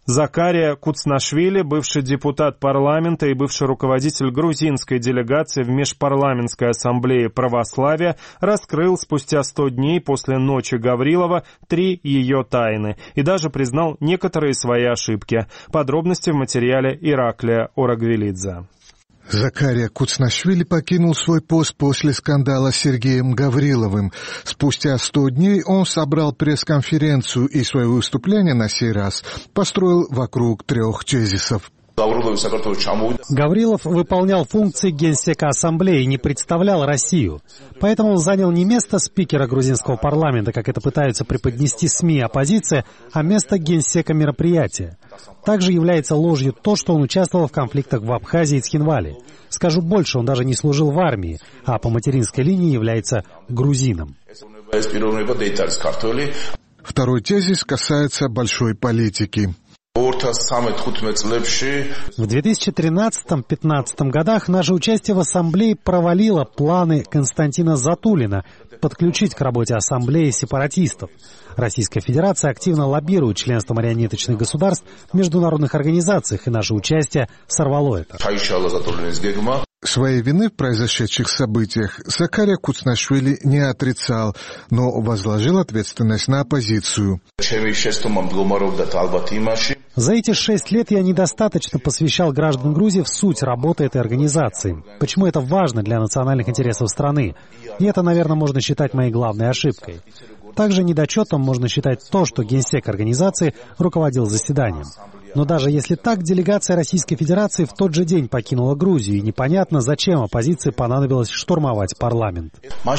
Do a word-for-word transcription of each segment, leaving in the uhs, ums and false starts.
Закария Куцнашвили, бывший депутат парламента и бывший руководитель грузинской делегации в Межпарламентской ассамблее православия, раскрыл спустя сто дней после ночи Гаврилова три ее тайны и даже признал некоторые свои ошибки. Подробности в материале Ираклия Орагвелидзе. Закария Куцнашвили покинул свой пост после скандала с Сергеем Гавриловым. Спустя сто дней он собрал пресс-конференцию и свое выступление на сей раз построил вокруг трех тезисов. Гаврилов выполнял функции генсека ассамблеи и не представлял Россию. Поэтому он занял не место спикера грузинского парламента, как это пытаются преподнести СМИ и оппозиция, а место генсека мероприятия. Также является ложью то, что он участвовал в конфликтах в Абхазии и Цхинвале. Скажу больше, он даже не служил в армии, а по материнской линии является грузином. Второй тезис касается большой политики. В две тысячи тринадцатом — две тысячи пятнадцатом годах наше участие в Ассамблее провалило планы Константина Затулина подключить к работе Ассамблеи сепаратистов. Российская Федерация активно лоббирует членство марионеточных государств в международных организациях, и наше участие сорвало это. Своей вины в произошедших событиях Закария Куцнашвили не отрицал, но возложил ответственность на оппозицию. За эти шесть лет я недостаточно посвящал граждан Грузии в суть работы этой организации. Почему это важно для национальных интересов страны? И это, наверное, можно считать моей главной ошибкой. Также недочетом можно считать то, что генсек организации руководил заседанием. Но даже если так, делегация Российской Федерации в тот же день покинула Грузию, и непонятно, зачем оппозиции понадобилось штурмовать парламент.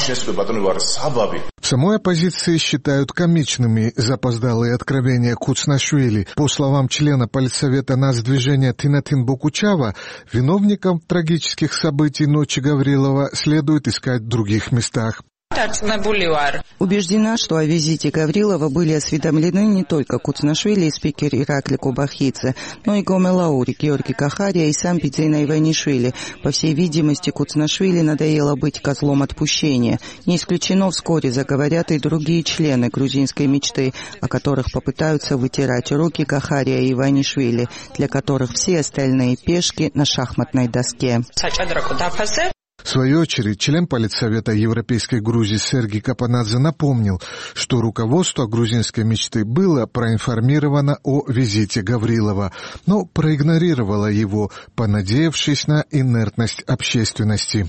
В самой оппозиции считают комичными запоздалые откровения Куцнашвили. По словам члена политсовета нацдвижения Тинатин Бокучава, виновникам трагических событий ночи Гаврилова следует искать в других местах. Убеждена, что о визите Гаврилова были осведомлены не только Куцнашвили и спикер Ираклий Кубахидзе, но и Гомелаури, Георгий Кахария и сам Бидзина Иванишвили. По всей видимости, Куцнашвили надоело быть козлом отпущения. Не исключено, вскоре заговорят и другие члены грузинской мечты, о которых попытаются вытирать руки Кахария и Иванишвили, для которых все остальные пешки на шахматной доске. В свою очередь, член Политсовета Европейской Грузии Сергей Капанадзе напомнил, что руководство грузинской мечты было проинформировано о визите Гаврилова, но проигнорировало его, понадеявшись на инертность общественности.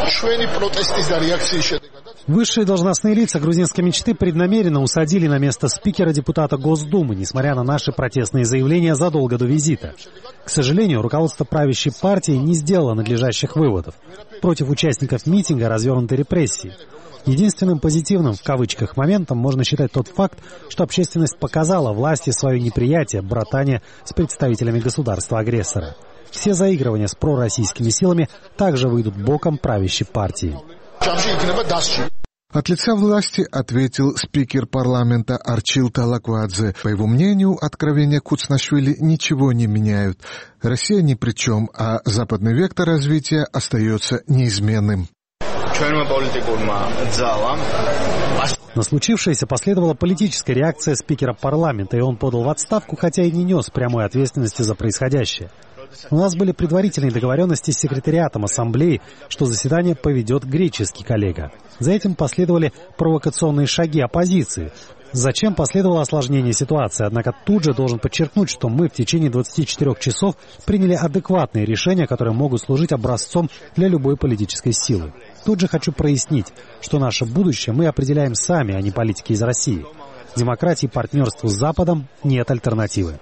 Высшие должностные лица грузинской мечты преднамеренно усадили на место спикера депутата Госдумы, несмотря на наши протестные заявления задолго до визита. К сожалению, руководство правящей партии не сделало надлежащих выводов. Против участников митинга развернуты репрессии. Единственным позитивным в кавычках моментом можно считать тот факт, что общественность показала власти свое неприятие братания с представителями государства-агрессора. Все заигрывания с пророссийскими силами также выйдут боком правящей партии. От лица власти ответил спикер парламента Арчил Талаквадзе. По его мнению, откровения Куцнашвили ничего не меняют. Россия ни при чем, а западный вектор развития остается неизменным. На случившееся последовала политическая реакция спикера парламента, и он подал в отставку, хотя и не нес прямой ответственности за происходящее. У нас были предварительные договоренности с секретариатом Ассамблеи, что заседание поведет греческий коллега. За этим последовали провокационные шаги оппозиции. Зачем последовало осложнение ситуации? Однако тут же должен подчеркнуть, что мы в течение двадцати четырёх часов приняли адекватные решения, которые могут служить образцом для любой политической силы. Тут же хочу прояснить, что наше будущее мы определяем сами, а не политики из России. Демократии и партнерству с Западом нет альтернативы.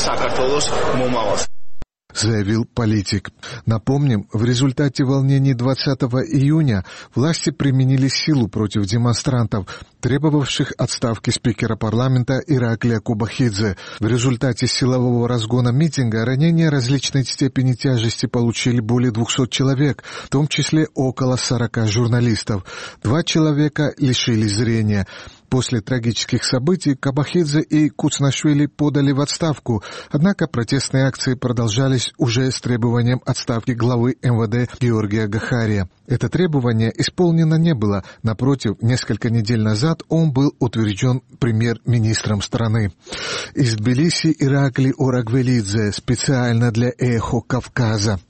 Заявил политик. Напомним, в результате волнений двадцатого июня власти применили силу против демонстрантов, требовавших отставки спикера парламента Ираклия Кубахидзе. В результате силового разгона митинга ранения различной степени тяжести получили более двухсот человек, в том числе около сорока журналистов. Два человека лишились зрения. После трагических событий Кабахидзе и Куцнашвили подали в отставку, однако протестные акции продолжались уже с требованием отставки главы эм вэ дэ Георгия Гахария. Это требование исполнено не было. Напротив, несколько недель назад он был утвержден премьер-министром страны. Из Тбилиси Иракли Орагвелидзе специально для «Эхо Кавказа».